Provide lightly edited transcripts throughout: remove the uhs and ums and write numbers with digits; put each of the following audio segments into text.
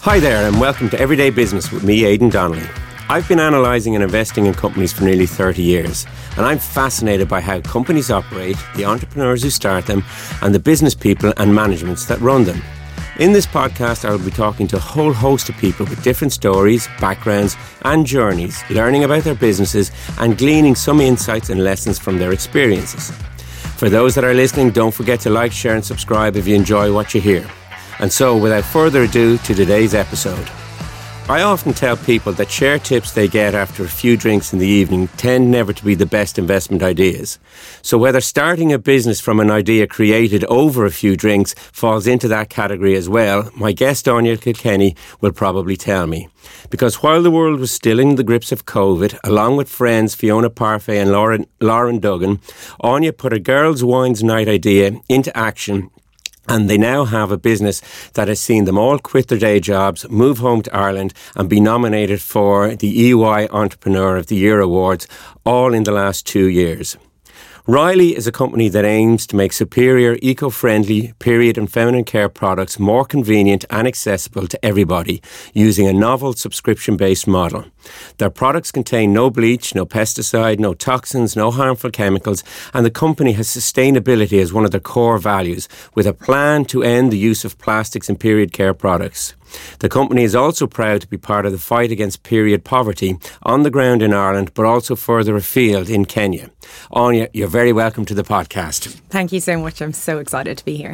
Hi there and welcome to Everyday Business with me, Aidan Donnelly. I've been analysing and investing in companies for nearly 30 years and I'm fascinated by how companies operate, the entrepreneurs who start them and the business people and managements that run them. In this podcast, I will be talking to a whole host of people with different stories, backgrounds and journeys, learning about their businesses and gleaning some insights and lessons from their experiences. For those that are listening, don't forget to like, share and subscribe if you enjoy what you hear. And so, without further ado, to today's episode. I often tell people that share tips they get after a few drinks in the evening tend never to be the best investment ideas. So whether starting a business from an idea created over a few drinks falls into that category as well, my guest Anya Kilkenny will probably tell me. Because while the world was still in the grips of COVID, along with friends Fiona Parfait and Lauren Duggan, Anya put a girls' wines night idea into action. And they now have a business that has seen them all quit their day jobs, move home to Ireland and be nominated for the EY Entrepreneur of the Year Awards, all in the last 2 years. Riley is a company that aims to make superior, eco-friendly period and feminine care products more convenient and accessible to everybody using a novel subscription-based model. Their products contain no bleach, no pesticide, no toxins, no harmful chemicals, and the company has sustainability as one of their core values, with a plan to end the use of plastics in period care products. The company is also proud to be part of the fight against period poverty on the ground in Ireland, but also further afield in Kenya. Anya, you're very welcome to the podcast. Thank you so much. I'm so excited to be here.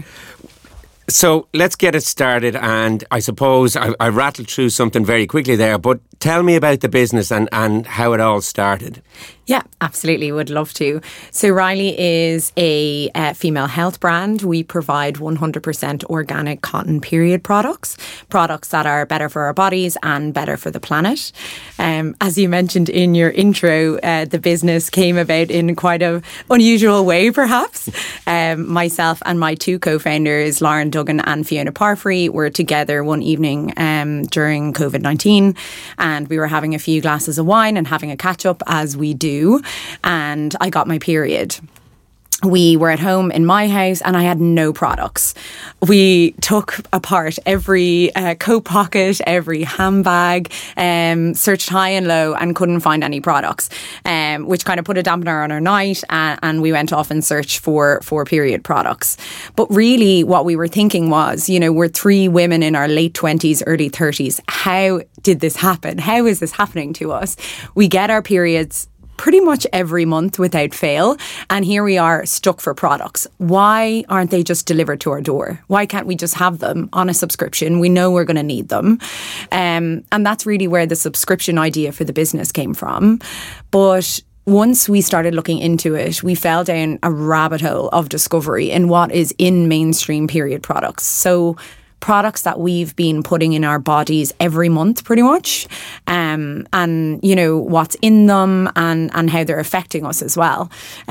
So let's get it started, and I suppose I rattled through something very quickly there, but tell me about the business and how it all started. Yeah, absolutely. Would love to. So Riley is a female health brand. We provide 100% organic cotton period products that are better for our bodies and better for the planet. As you mentioned in your intro, the business came about in quite an unusual way, perhaps. Myself and my two co-founders, Lauren Duggan and Fiona Parfait, were together one evening during COVID-19, and we were having a few glasses of wine and having a catch-up as we do. And I got my period. We were at home in my house and I had no products. We took apart every coat pocket, every handbag, searched high and low and couldn't find any products, which kind of put a dampener on our night, and we went off and searched for period products. But really what we were thinking was, we're three women in our late 20s, early 30s. How did this happen? How is this happening to us? We get our periods pretty much every month without fail. And here we are stuck for products. Why aren't they just delivered to our door? Why can't we just have them on a subscription? We know we're going to need them. And that's really where the subscription idea for the business came from. But once we started looking into it, we fell down a rabbit hole of discovery in what is in mainstream period products. So products that we've been putting in our bodies every month pretty much, and what's in them and how they're affecting us as well.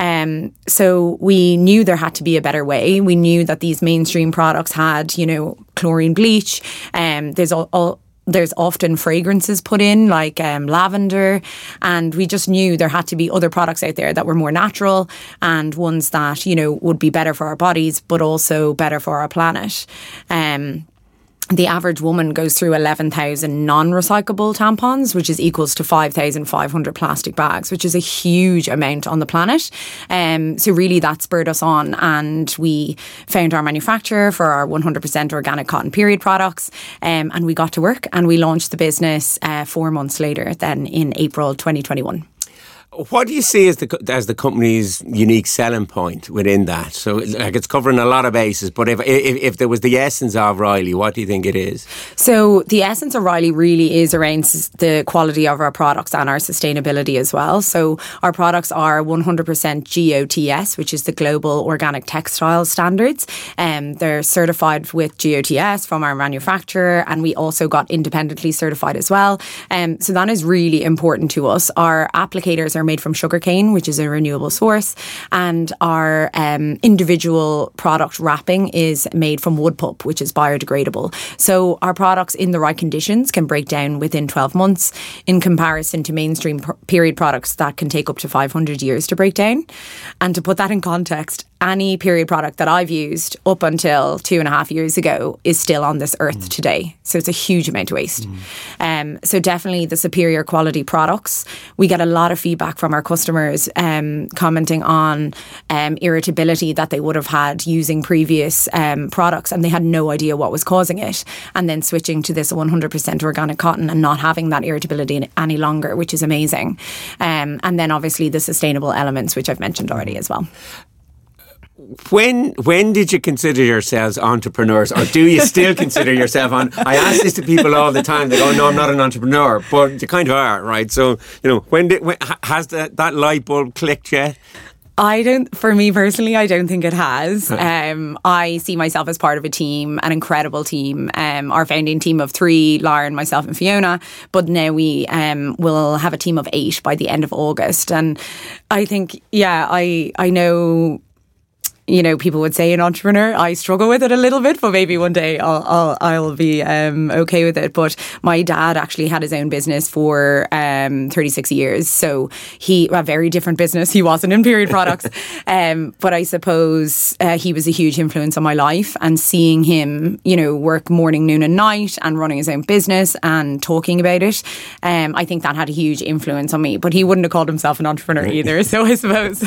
So we knew there had to be a better way. We knew that these mainstream products had chlorine bleach, there's often fragrances put in like lavender, and we just knew there had to be other products out there that were more natural and ones that would be better for our bodies but also better for our planet. The average woman goes through 11,000 non-recyclable tampons, which is equals to 5,500 plastic bags, which is a huge amount on the planet. So really that spurred us on, and we found our manufacturer for our 100% organic cotton period products, and we got to work and we launched the business 4 months later, then in April 2021. What do you see as the company's unique selling point within that? So, it's covering a lot of bases, but if there was the essence of Riley, what do you think it is? So, the essence of Riley really is around the quality of our products and our sustainability as well. So, our products are 100% GOTS, which is the Global Organic Textile Standards. They're certified with GOTS from our manufacturer, and we also got independently certified as well. So, that is really important to us. Our applicators are made from sugarcane, which is a renewable source, and our individual product wrapping is made from wood pulp, which is biodegradable. So our products in the right conditions can break down within 12 months in comparison to mainstream period products that can take up to 500 years to break down. And to put that in context, any period product that I've used up until 2.5 years ago is still on this earth today. So it's a huge amount of waste. So definitely the superior quality products. We get a lot of feedback from our customers commenting on irritability that they would have had using previous products, and they had no idea what was causing it. And then switching to this 100% organic cotton and not having that irritability any longer, which is amazing. And then obviously the sustainable elements, which I've mentioned already as well. When did you consider yourselves entrepreneurs, or do you still consider yourself I ask this to people all the time. They go, "No, I'm not an entrepreneur," but you kind of are, right? So, when has that light bulb clicked yet? For me personally, I don't think it has. I see myself as part of a team, an incredible team. Our founding team of 3, Lauren, myself and Fiona, but now we will have a team of 8 by the end of August. And I think, I know, people would say an entrepreneur. I struggle with it a little bit, but maybe one day I'll be okay with it. But my dad actually had his own business for 36 years. So a very different business. He wasn't in period products. But I suppose he was a huge influence on my life, and seeing him, work morning, noon and night and running his own business and talking about it. I think that had a huge influence on me, but he wouldn't have called himself an entrepreneur either. So I suppose.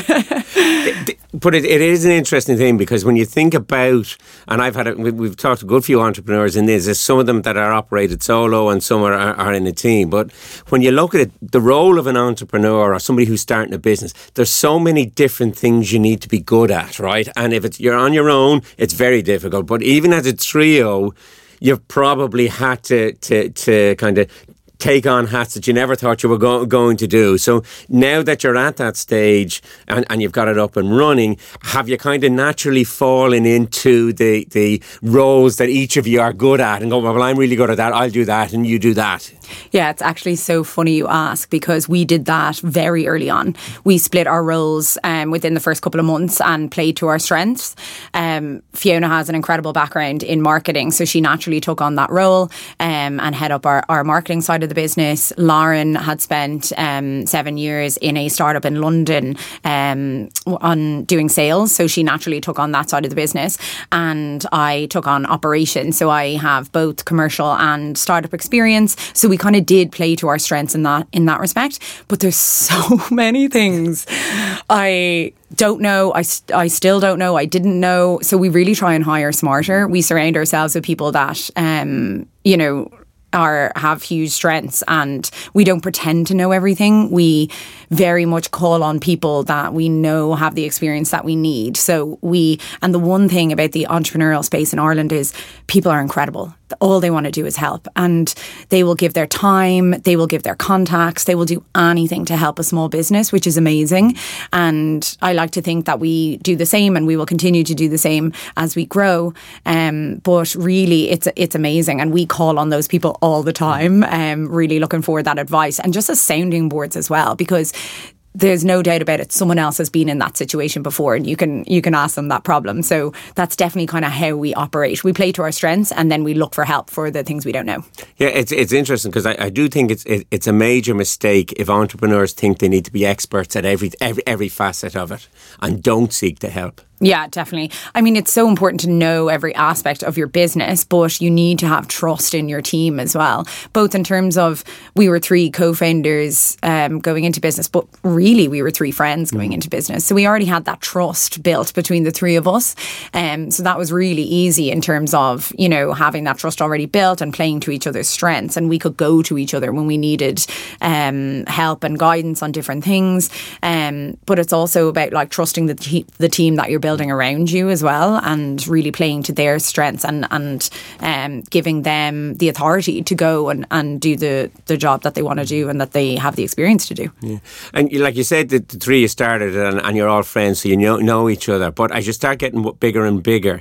But it is an interesting thing, because when you think about, and we've talked to a good few entrepreneurs in this, there's some of them that are operated solo and some are in a team. But when you look at it, the role of an entrepreneur or somebody who's starting a business, there's so many different things you need to be good at, right? And if you're on your own, it's very difficult. But even as a trio, you've probably had to kind of take on hats that you never thought you were going to do. So now that you're at that stage and you've got it up and running, have you kind of naturally fallen into the roles that each of you are good at and go, well, I'm really good at that, I'll do that, and you do that? Yeah, it's actually so funny you ask, because we did that very early on. We split our roles within the first couple of months and played to our strengths. Fiona has an incredible background in marketing, so she naturally took on that role and head up our marketing side of the business. Lauren had spent 7 years in a startup in London on doing sales, so she naturally took on that side of the business, and I took on operations, so I have both commercial and startup experience. So we kind of did play to our strengths in that respect. But there's so many things I don't know. I still don't know. I didn't know. So we really try and hire smarter. We surround ourselves with people that have huge strengths, and we don't pretend to know everything. We very much call on people that we know have the experience that we need. And the one thing about the entrepreneurial space in Ireland is people are incredible. All they want to do is help, and they will give their time, they will give their contacts, they will do anything to help a small business, which is amazing. And I like to think that we do the same, and we will continue to do the same as we grow. But really, it's amazing, and we call on those people all the time, really looking for that advice, and just as sounding boards as well, because there's no doubt about it, someone else has been in that situation before, and you can ask them that problem. So that's definitely kind of how we operate. We play to our strengths, and then we look for help for the things we don't know. Yeah, it's interesting, because I do think it's a major mistake if entrepreneurs think they need to be experts at every facet of it and don't seek the help. Yeah, definitely. I mean, it's so important to know every aspect of your business, but you need to have trust in your team as well. Both in terms of, we were 3 co-founders going into business, but really we were 3 friends going into business. So we already had that trust built between the 3 of us. So that was really easy in terms of, having that trust already built and playing to each other's strengths. And we could go to each other when we needed help and guidance on different things. But it's also about trusting the team that you're building around you as well, and really playing to their strengths and giving them the authority to go and do the job that they want to do and that they have the experience to do. Yeah. And like you said, the 3 you started and you're all friends, so you know each other. But as you start getting bigger and bigger,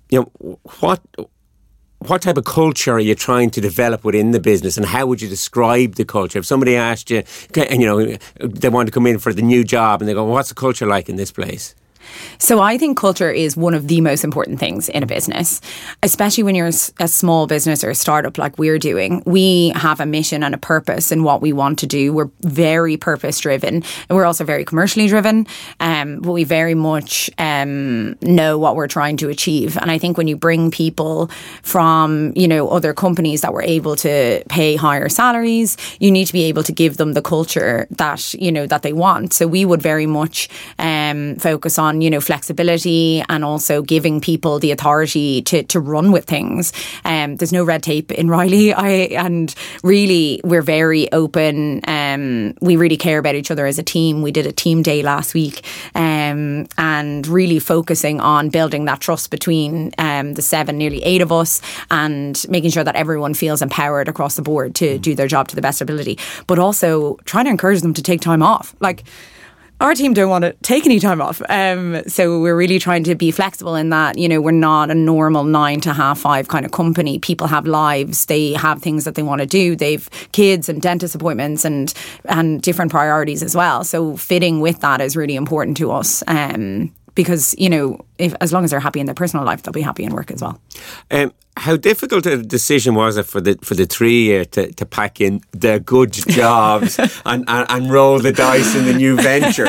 what type of culture are you trying to develop within the business, and how would you describe the culture? If somebody asked you, and they want to come in for the new job, and they go, "What's the culture like in this place?" So I think culture is one of the most important things in a business, especially when you're a small business or a startup like we're doing. We have a mission and a purpose in what we want to do. We're very purpose driven, and we're also very commercially driven, but we very much know what we're trying to achieve. And I think when you bring people from, other companies that were able to pay higher salaries, you need to be able to give them the culture that, that they want. So we would very much focus on, flexibility and also giving people the authority to run with things. There's no red tape in Riley. And really, we're very open. We really care about each other as a team. We did a team day last week, and really focusing on building that trust between the 7, nearly 8 of us, and making sure that everyone feels empowered across the board to do their job to the best ability, but also trying to encourage them to take time off. Like, our team don't want to take any time off. So we're really trying to be flexible in that, we're not a normal 9 to 5:30 kind of company. People have lives. They have things that they want to do. They've kids and dentist appointments and different priorities as well. So fitting with that is really important to us. Because, as long as they're happy in their personal life, they'll be happy in work as well. How difficult a decision was it for the 3 to pack in the good jobs and roll the dice in the new venture,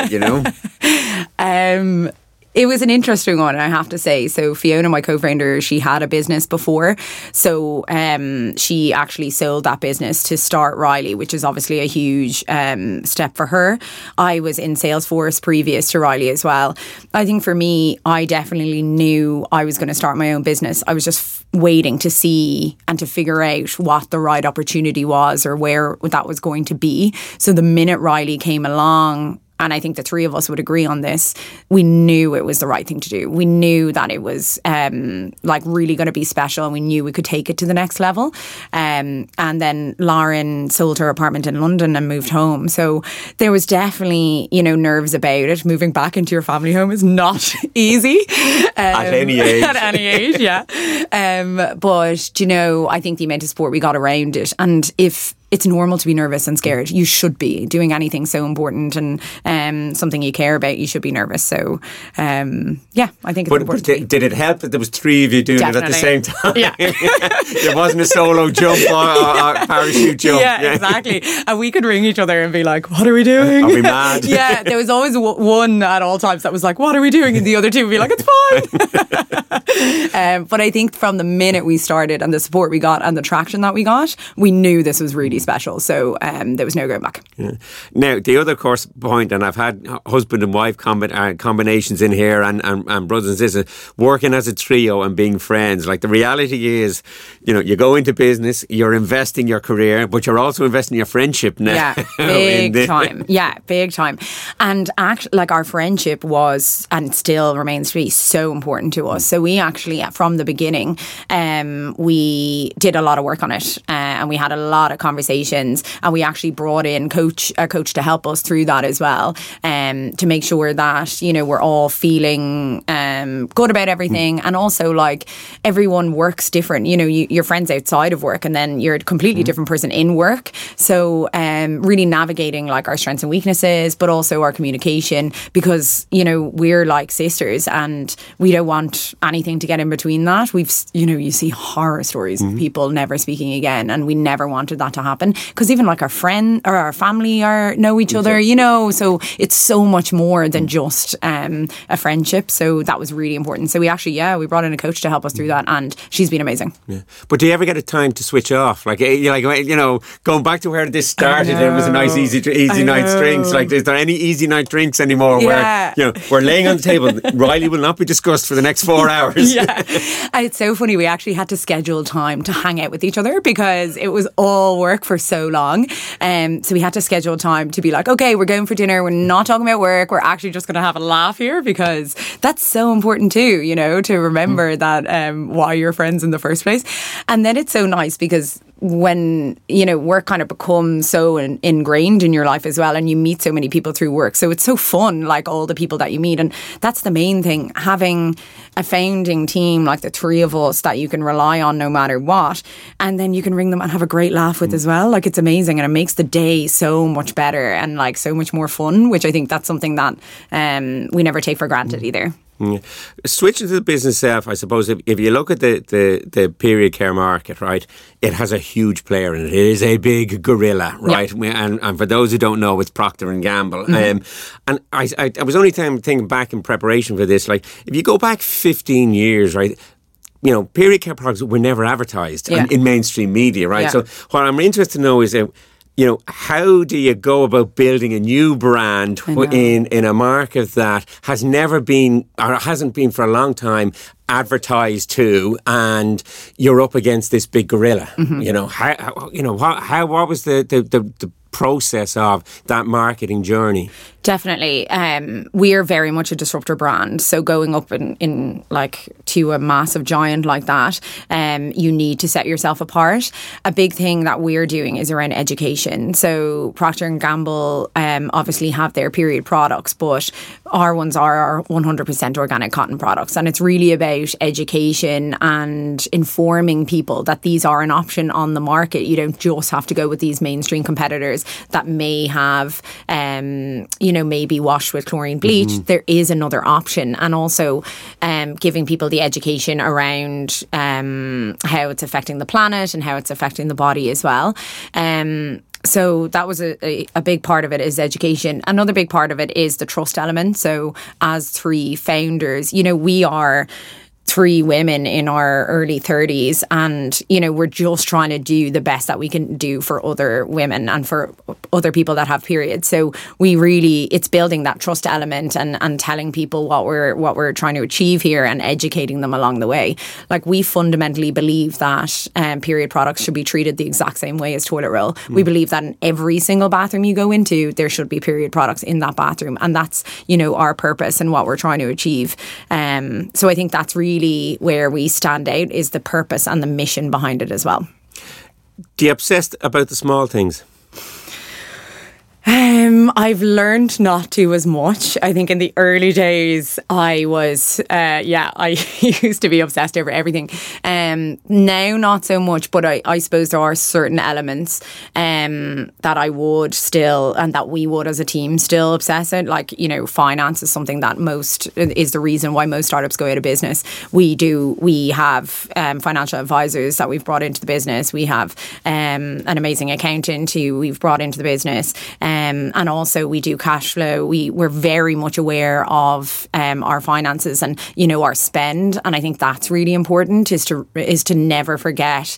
It was an interesting one, I have to say. So Fiona, my co-founder, she had a business before. So she actually sold that business to start Riley, which is obviously a huge step for her. I was in Salesforce previous to Riley as well. I think for me, I definitely knew I was going to start my own business. I was just waiting to see and to figure out what the right opportunity was or where that was going to be. So the minute Riley came along, and I think the 3 of us would agree on this, we knew it was the right thing to do. We knew that it was really going to be special, and we knew we could take it to the next level. And then Lauren sold her apartment in London and moved home. So there was definitely, nerves about it. Moving back into your family home is not easy. At any age. At any age, yeah. But, I think the amount of support we got around it, and if it's normal to be nervous and scared. You should be. Doing anything so important and something you care about, you should be nervous. So, I think it's important. But did it help that there was 3 of you doing it at the same time? Yeah. There wasn't a solo jump or parachute jump. Yeah, exactly. And we could ring each other and be like, what are we doing? Are we mad? Yeah, there was always one at all times that was like, what are we doing? And the other 2 would be like, it's fine. But I think from the minute we started and the support we got and the traction that we got, we knew this was really special. So there was no going back. Yeah. Now, the other course point, and I've had husband and wife combinations in here and brothers and sisters, working as a trio and being friends. Like, the reality is, you go into business, you're investing your career, but you're also investing your friendship now. Yeah, big time. Yeah, big time. And our friendship was, and still remains to be, so important to us. So we actually, from the beginning, we did a lot of work on it, and we had a lot of conversations, and we actually brought in a coach to help us through that as well, to make sure that we're all feeling good about everything, and also like everyone works different. You're friends outside of work, and then you're a completely different person in work. So really navigating like our strengths and weaknesses, but also our communication, because we're like sisters, and we don't want anything to get in between that. We've you see horror stories of people never speaking again, and we never wanted that to happen, because even like our friend or our family know each other, so it's so much more than just a friendship. So that was really important. So we actually, we brought in a coach to help us through that, and she's been amazing. Yeah. But do you ever get a time to switch off? Like going back to where this started, it was a nice easy night drinks. Like, is there any easy night drinks anymore? Yeah. Where we're laying on the table, Riley will not be discussed for the next 4 hours. Yeah, and it's so funny. We actually had to schedule time to hang out with each other because it was all work for so long. So we had to schedule time to be like, okay, we're going for dinner. We're not talking about work. We're actually just going to have a laugh here, because that's so important too, you know, to remember that why you're friends in the first place. And then it's so nice because when, you know, work kind of becomes so ingrained in your life as well, and you meet so many people through work. So it's so fun, like all the people that you meet. And that's the main thing, having a founding team like the three of us that you can rely on no matter what. And then you can ring them and have a great laugh with as well. Like, it's amazing. And it makes the day so much better and like so much more fun, which I think that's something that we never take for granted either. Yeah. Switching to the business itself, I suppose if you look at the period care market, right, it has a huge player in it. It is a big gorilla, right? Yeah. And for those who don't know, it's Procter & Gamble. Mm-hmm. And I was only thinking back in preparation for this, like if you go back 15 years, right, you know, period care products were never advertised in mainstream media, right? Yeah. So what I'm interested to know is you know, how do you go about building a new brand in a market that has never been, or hasn't been for a long time, advertised to, and you're up against this big gorilla? Mm-hmm. You know, what was the process of that marketing journey? Definitely. We are very much a disruptor brand. So going up in like to a massive giant like that, you need to set yourself apart. A big thing that we're doing is around education. So Procter & Gamble obviously have their period products, but our ones are our 100% organic cotton products. And it's really about education and informing people that these are an option on the market. You don't just have to go with these mainstream competitors that may have, maybe washed with chlorine bleach. Mm-hmm. There is another option. And also giving people the education around how it's affecting the planet and how it's affecting the body as well. So that was a big part of it, is education. Another big part of it is the trust element. So as three founders, you know, we are three women in our early 30s, and you know, we're just trying to do the best that we can do for other women and for other people that have periods. So it's building that trust element and telling people what we're trying to achieve here and educating them along the way. Like, we fundamentally believe that period products should be treated the exact same way as toilet roll. We believe that in every single bathroom you go into, there should be period products in that bathroom, and that's, you know, our purpose and what we're trying to achieve. So I think that's really where we stand out, is the purpose and the mission behind it as well. Do you obsess about the small things? I've learned not to as much. I think in the early days I was, I used to be obsessed over everything. Now not so much, but I suppose there are certain elements that I would still, and that we would as a team still obsess it. Like, you know, finance is something that is the reason why most startups go out of business. We have financial advisors that we've brought into the business. We have an amazing accountant who we've brought into the business. And also we do cash flow. We're very much aware of our finances and, you know, our spend. And I think that's really important, is to never forget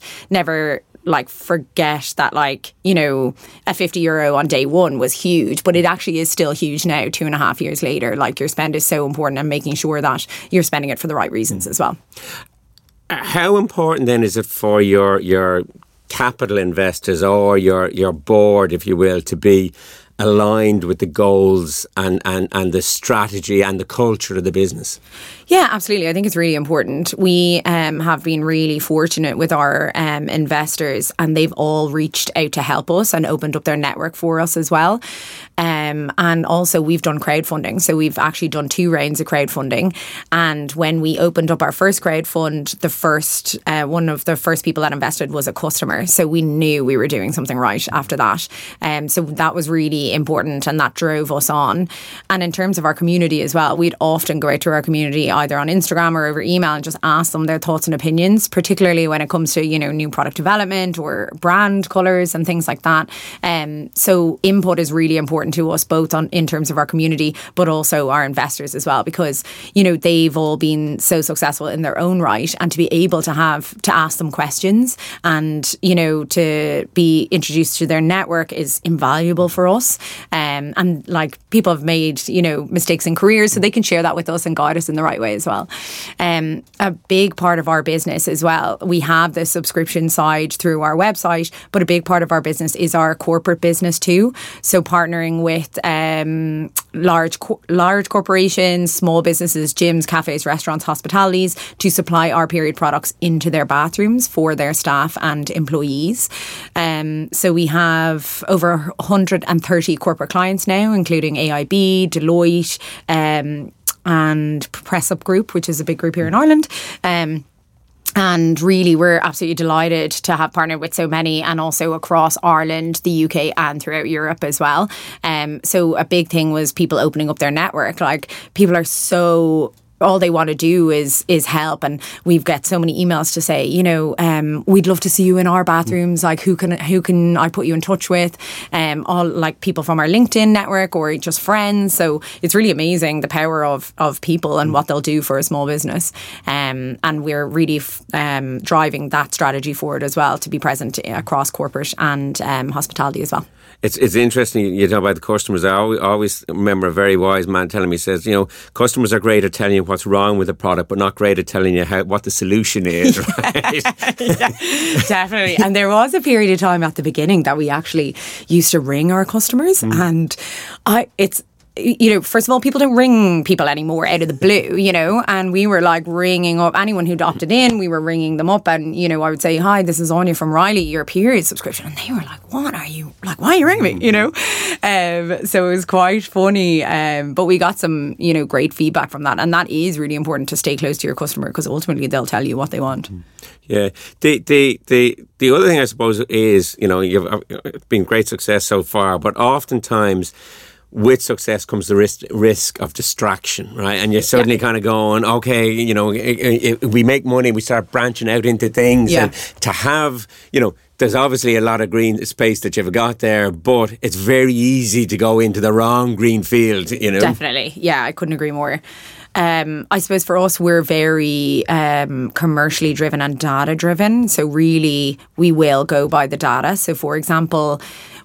that, like, you know, a €50 on day one was huge, but it actually is still huge now, 2.5 years later. Like, your spend is so important, and making sure that you're spending it for the right reasons as well. How important then is it for your capital investors or your board, if you will, to be aligned with the goals and the strategy and the culture of the business? Yeah, absolutely. I think it's really important. We have been really fortunate with our investors, and they've all reached out to help us and opened up their network for us as well. And also we've done crowdfunding. So we've actually done 2 rounds of crowdfunding. And when we opened up our first crowdfund, one of the first people that invested was a customer. So we knew we were doing something right after that. So that was really important, and that drove us on. And in terms of our community as well, we'd often go out to our community either on Instagram or over email and just ask them their thoughts and opinions, particularly when it comes to, you know, new product development or brand colours and things like that. So input is really important to us, both in terms of our community, but also our investors as well, because, you know, they've all been so successful in their own right, and to be able to ask them questions and, you know, to be introduced to their network is invaluable for us. And like, people have made, you know, mistakes in careers, so they can share that with us and guide us in the right way as well. A big part of our business as well, we have the subscription side through our website, but a big part of our business is our corporate business too. So partnering with with large corporations, small businesses, gyms, cafes, restaurants, hospitalities to supply our period products into their bathrooms for their staff and employees. So we have over 130 corporate clients now, including AIB, Deloitte, and Press Up Group, which is a big group here in Ireland. And really, we're absolutely delighted to have partnered with so many, and also across Ireland, the UK, and throughout Europe as well. So a big thing was people opening up their network. Like, people are so... all they want to do is help, and we've got so many emails to say, we'd love to see you in our bathrooms. Like, who can I put you in touch with? All like people from our LinkedIn network or just friends. So it's really amazing the power of people and what they'll do for a small business. And we're really driving that strategy forward as well, to be present across corporate and hospitality as well. It's interesting you talk about the customers. I always remember a very wise man telling me, says, customers are great at telling you what's wrong with the product, but not great at telling you what the solution is. Right? Yeah, definitely. And there was a period of time at the beginning that we actually used to ring our customers, and first of all, people don't ring people anymore out of the blue, and we were like ringing up anyone who'd opted in. We were ringing them up, and, I would say, hi, this is Anya from Riley, your period subscription. And they were like, what are you, like, why are you ringing me, So it was quite funny, but we got some, great feedback from that. And that is really important, to stay close to your customer, because ultimately they'll tell you what they want. Yeah. The other thing, I suppose, is, you've been great success so far, but oftentimes with success comes the risk of distraction, right? And you're suddenly kind of going, okay, we make money, we start branching out into things. And to have, there's obviously a lot of green space that you've got there, but it's very easy to go into the wrong green field, Definitely. Yeah, I couldn't agree more. I suppose for us, we're very commercially driven and data driven. So really, we will go by the data. So for example,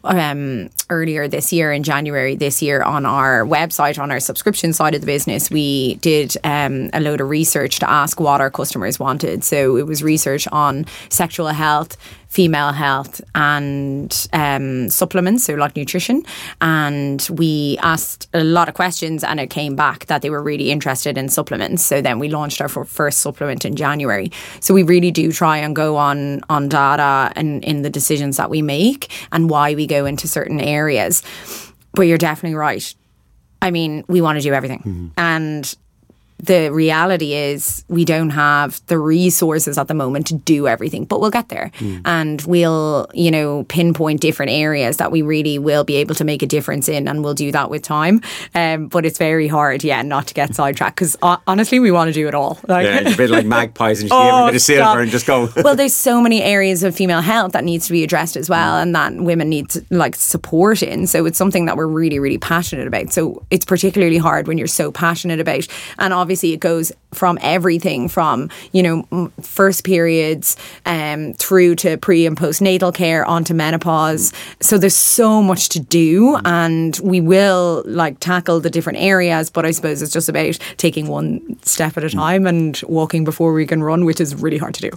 earlier this year, in January this year, on our website, on our subscription side of the business, we did a load of research to ask what our customers wanted. So it was research on sexual health, female health, and supplements, so like nutrition. And we asked a lot of questions, and it came back that they were really interested in supplements. So then we launched our first supplement in January. So we really do try and go on data and in the decisions that we make and why we go into certain areas. But you're definitely right. I mean, we want to do everything. Mm-hmm. And the reality is we don't have the resources at the moment to do everything, but we'll get there. And we'll, pinpoint different areas that we really will be able to make a difference in, and we'll do that with time. But it's very hard, not to get sidetracked, because honestly, we want to do it all. It's a bit like magpies and just give a bit of silver and just go. Well, there's so many areas of female health that needs to be addressed as well, and that women need to, support in. So it's something that we're really, really passionate about. So it's particularly hard when you're so passionate about, and obviously it goes from everything from, first periods through to pre and postnatal care, onto menopause. So there's so much to do, and we will tackle the different areas, but I suppose it's just about taking one step at a time and walking before we can run, which is really hard to do.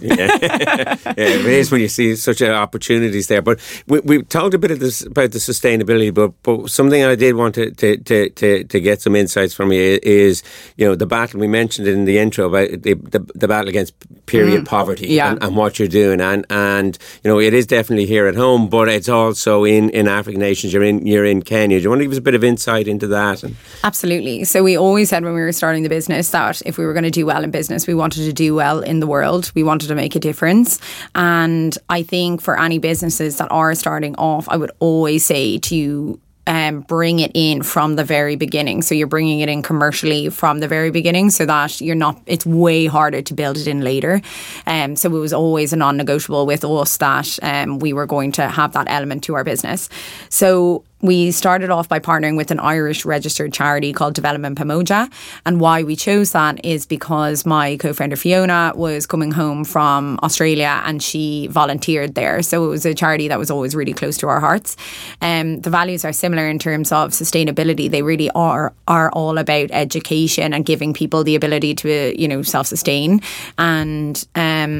It is when you see such opportunities there. But we talked a bit about the sustainability, but something I did want to get some insights from you is, the battle we mentioned in the intro about the battle against period poverty and what you're doing, and it is definitely here at home, but it's also in African nations. You're in Kenya. Do you want to give us a bit of insight into that? Absolutely. So we always said when we were starting the business that if we were going to do well in business, we wanted to do well in the world. We wanted to make a difference. And I think for any businesses that are starting off, I would always say to bring it in from the very beginning. So you're bringing it in commercially from the very beginning, so that it's way harder to build it in later. So it was always a non-negotiable with us that we were going to have that element to our business. So we started off by partnering with an Irish registered charity called Development Pamoja. And why we chose that is because my co-founder Fiona was coming home from Australia and she volunteered there. So it was a charity that was always really close to our hearts. The values are similar in terms of sustainability. They really are all about education and giving people the ability to, self-sustain. And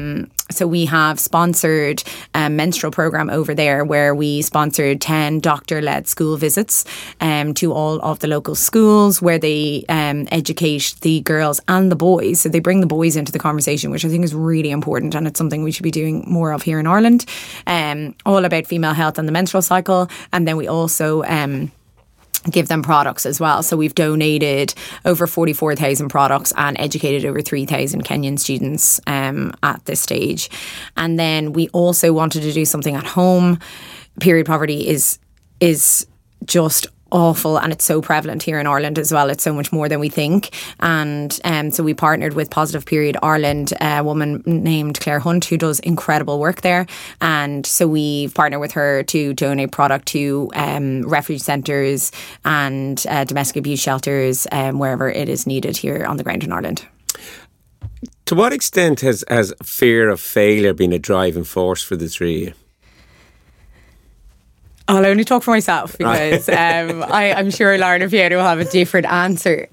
So we have sponsored a menstrual program over there where we sponsored 10 doctor-led school visits to all of the local schools where they educate the girls and the boys. So they bring the boys into the conversation, which I think is really important, and it's something we should be doing more of here in Ireland. All about female health and the menstrual cycle. And then we also give them products as well. So we've donated over 44,000 products and educated over 3,000 Kenyan students at this stage. And then we also wanted to do something at home. Period poverty is just awful, and it's so prevalent here in Ireland as well. It's so much more than we think. And so we partnered with Positive Period Ireland, a woman named Claire Hunt who does incredible work there. And so we partnered with her to donate product to refuge centres and domestic abuse shelters wherever it is needed here on the ground in Ireland. To what extent has fear of failure been a driving force for the three of you? I'll only talk for myself because I'm sure Lauren and Fiona will have a different answer.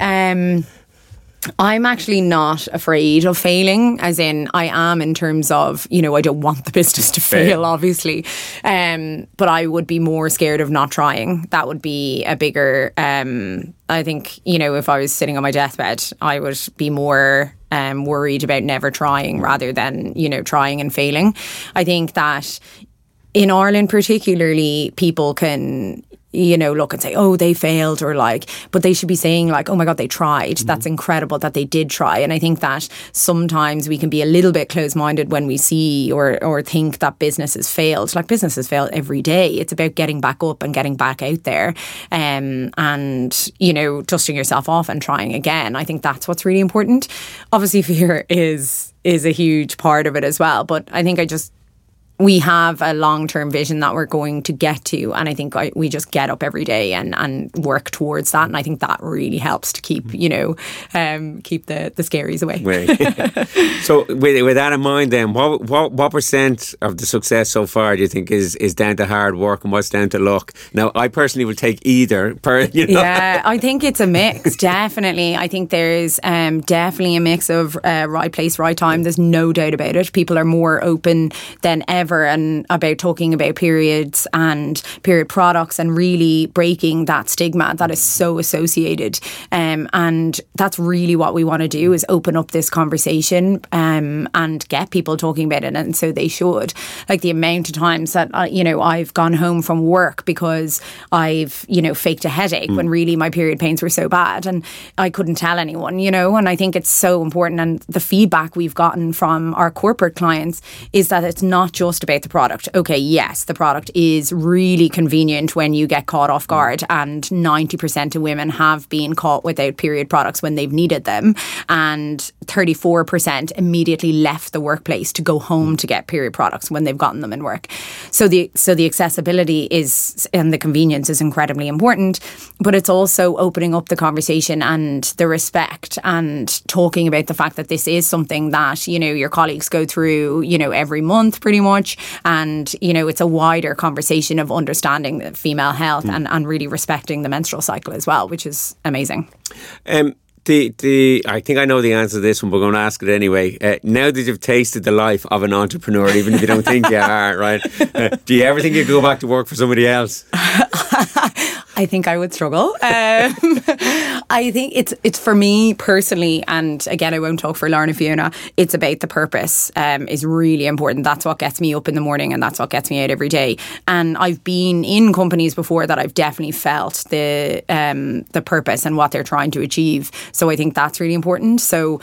I'm actually not afraid of failing, as in I am in terms of, I don't want the business to fail, obviously. But I would be more scared of not trying. That would be a bigger, I think, if I was sitting on my deathbed, I would be more worried about never trying rather than, trying and failing. I think that in Ireland particularly, people can, look and say, oh, they failed, or but they should be saying oh my God, they tried. Mm-hmm. That's incredible that they did try. And I think that sometimes we can be a little bit close-minded when we see or think that businesses failed. Businesses fail every day. It's about getting back up and getting back out there and, dusting yourself off and trying again. I think that's what's really important. Obviously, fear is a huge part of it as well. But I think we have a long-term vision that we're going to get to, and I think we just get up every day and work towards that, and I think that really helps to keep keep the scaries away. Right. So with that in mind then, what percent of the success so far do you think is down to hard work and what's down to luck? Now I personally would take either. Yeah, I think it's a mix, definitely. I think there's definitely a mix of right place, right time. There's no doubt about it. People are more open than ever and about talking about periods and period products and really breaking that stigma that is so associated. And that's really what we want to do, is open up this conversation and get people talking about it. And so they should. The amount of times that, I've gone home from work because I've, faked a headache when really my period pains were so bad and I couldn't tell anyone, and I think it's so important. And the feedback we've gotten from our corporate clients is that it's not just about the product. Okay, yes, the product is really convenient when you get caught off guard, and 90% of women have been caught without period products when they've needed them, and 34% immediately left the workplace to go home to get period products when they've gotten them in work. So the accessibility is and the convenience is incredibly important, but it's also opening up the conversation and the respect and talking about the fact that this is something that your colleagues go through every month pretty much. And, it's a wider conversation of understanding female health and really respecting the menstrual cycle as well, which is amazing. I think I know the answer to this one, but we're going to ask it anyway. Now that you've tasted the life of an entrepreneur, even if you don't think you are, right? Do you ever think you'd go back to work for somebody else? I think I would struggle. I think it's for me personally, and again, I won't talk for Lauren and Fiona, it's about the purpose is really important. That's what gets me up in the morning and that's what gets me out every day. And I've been in companies before that I've definitely felt the purpose and what they're trying to achieve. So I think that's really important. So,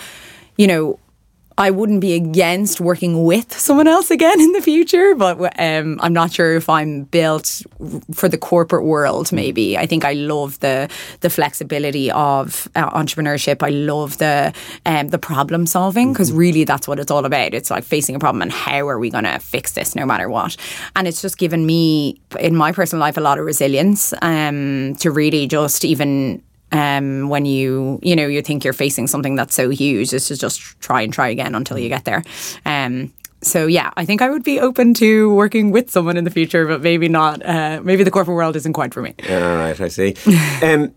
I wouldn't be against working with someone else again in the future, but I'm not sure if I'm built for the corporate world, maybe. I think I love the flexibility of entrepreneurship. I love the problem solving, because really that's what it's all about. It's facing a problem and how are we going to fix this no matter what. And it's just given me, in my personal life, a lot of resilience to really just even... when you think you're facing something that's so huge, it's to just try again until you get there. So yeah, I think I would be open to working with someone in the future, but maybe not. Maybe the corporate world isn't quite for me. All right, I see. And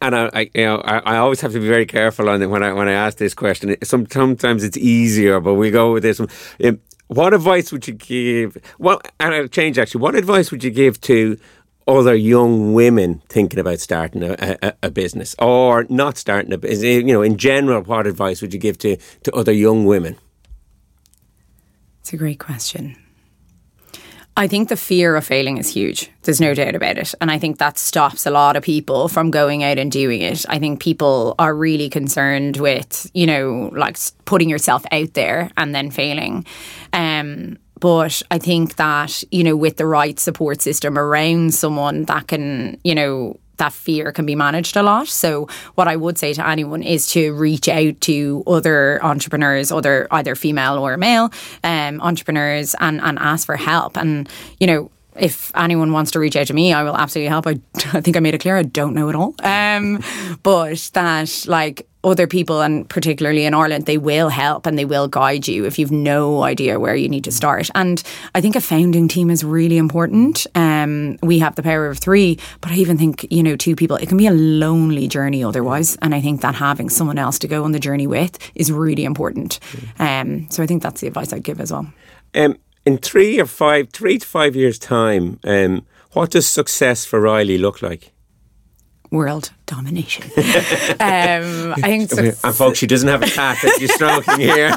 I always have to be very careful on it when I ask this question. Sometimes it's easier, but we go with this one. What advice would you give? Well, and I'll change actually. What advice would you give to other young women thinking about starting a business or not starting a business? In general, what advice would you give to other young women? It's a great question. I think the fear of failing is huge. There's no doubt about it. And I think that stops a lot of people from going out and doing it. I think people are really concerned with, like putting yourself out there and then failing. But I think that, with the right support system around someone that can, that fear can be managed a lot. So what I would say to anyone is to reach out to other entrepreneurs, either female or male entrepreneurs and ask for help. And, if anyone wants to reach out to me, I will absolutely help. I think I made it clear I don't know it all. But that like other people, and particularly in Ireland, they will help and they will guide you if you've no idea where you need to start. And I think a founding team is really important. We have the power of 3, but I even think, 2 people, it can be a lonely journey otherwise. And I think that having someone else to go on the journey with is really important. So I think that's the advice I'd give as well. In 3 to 5 years' time, what does success for Riley look like? World domination. I think and folks, she doesn't have a cat that she's stroking here.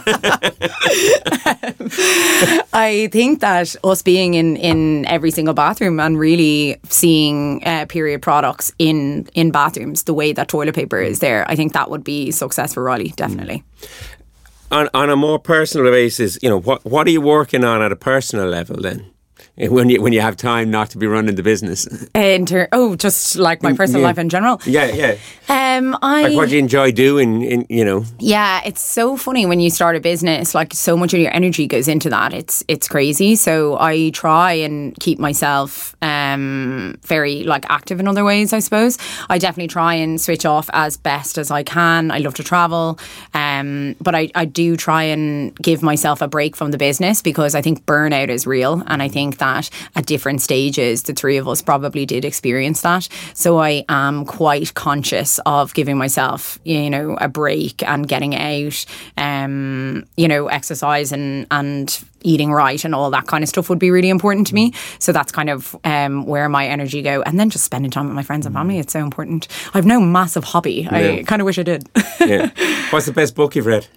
I think that us being in every single bathroom and really seeing period products in bathrooms, the way that toilet paper is there, I think that would be success for Riley, definitely. On a more personal basis, what are you working on at a personal level then? When you have time not to be running the business? Just like my personal life in general. Yeah. Like what do you enjoy doing? Yeah, it's so funny when you start a business. Like so much of your energy goes into that. It's crazy. So I try and keep myself very like active in other ways. I suppose I definitely try and switch off as best as I can. I love to travel, but I do try and give myself a break from the business because I think burnout is real, and I think that at different stages, the 3 of us probably did experience that. So I am quite conscious of giving myself, a break and getting out, exercise and eating right and all that kind of stuff would be really important to me. So that's kind of where my energy go. And then just spending time with my friends and family. It's so important. I've no massive hobby. Yeah. I kind of wish I did. Yeah. What's the best book you've read?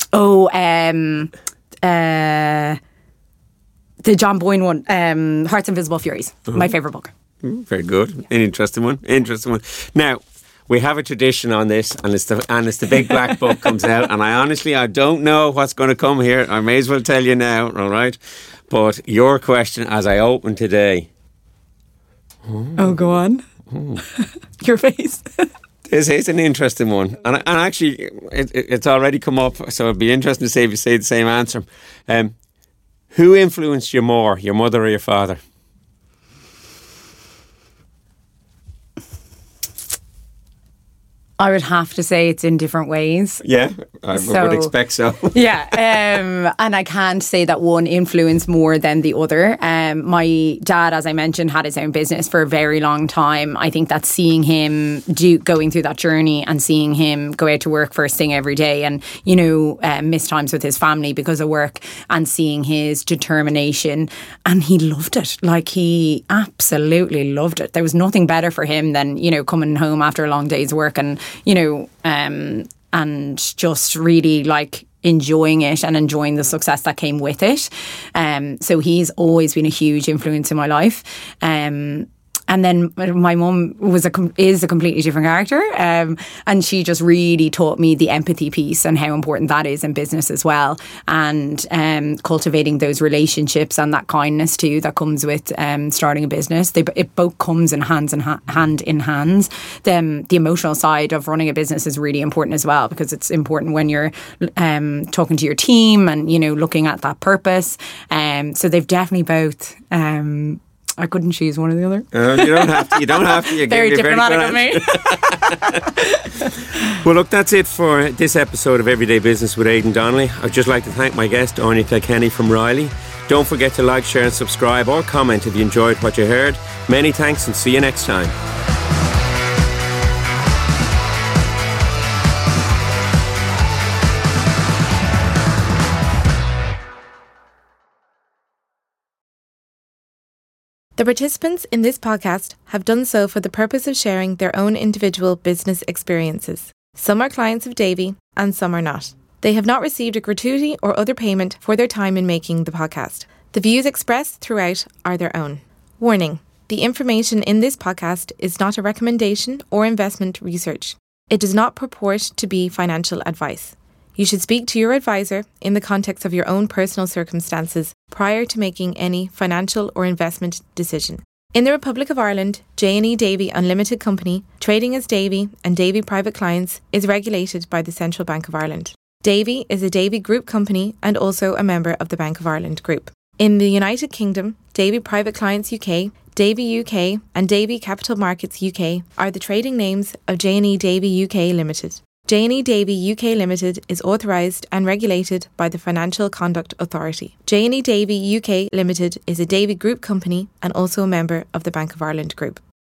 The John Boyne one, Heart's Invisible Furies. My favourite book. Very good. Yeah. An interesting one. Now, we have a tradition on this, and it's the big black book comes out, and I don't know what's going to come here. I may as well tell you now, all right? But your question as I open today. Oh, go on. Your face. This is an interesting one. And actually, it's already come up, so it'd be interesting to see if you say the same answer. Who influenced you more, your mother or your father? I would have to say it's in different ways. Yeah, I would expect so. Yeah, and I can't say that one influenced more than the other. My dad, as I mentioned, had his own business for a very long time. I think that seeing him going through that journey and seeing him go out to work first thing every day and, miss times with his family because of work, and seeing his determination, and he loved it. Like, he absolutely loved it. There was nothing better for him than, coming home after a long day's work and and just really like enjoying it and enjoying the success that came with it. So he's always been a huge influence in my life. And then my mum is a completely different character, and she just really taught me the empathy piece and how important that is in business as well, and cultivating those relationships and that kindness too that comes with starting a business. It both comes in hand in hands. The emotional side of running a business is really important as well, because it's important when you're talking to your team and looking at that purpose. So they've definitely both. I couldn't choose one or the other. You don't have to. You're very diplomatic of me. Well, look, that's it for this episode of Everyday Business with Aidan Donnelly. I'd just like to thank my guest, Anya Kilkenny from Riley. Don't forget to like, share and subscribe, or comment if you enjoyed what you heard. Many thanks, and see you next time. The participants in this podcast have done so for the purpose of sharing their own individual business experiences. Some are clients of Davy and some are not. They have not received a gratuity or other payment for their time in making the podcast. The views expressed throughout are their own. Warning: the information in this podcast is not a recommendation or investment research. It does not purport to be financial advice. You should speak to your advisor in the context of your own personal circumstances prior to making any financial or investment decision. In the Republic of Ireland, J&E Davy Unlimited Company, trading as Davy and Davy Private Clients, is regulated by the Central Bank of Ireland. Davy is a Davy Group company and also a member of the Bank of Ireland Group. In the United Kingdom, Davy Private Clients UK, Davy UK and Davy Capital Markets UK are the trading names of J&E Davy UK Limited. J&E Davy UK Limited is authorised and regulated by the Financial Conduct Authority. J&E Davy UK Limited is a Davy Group company and also a member of the Bank of Ireland Group.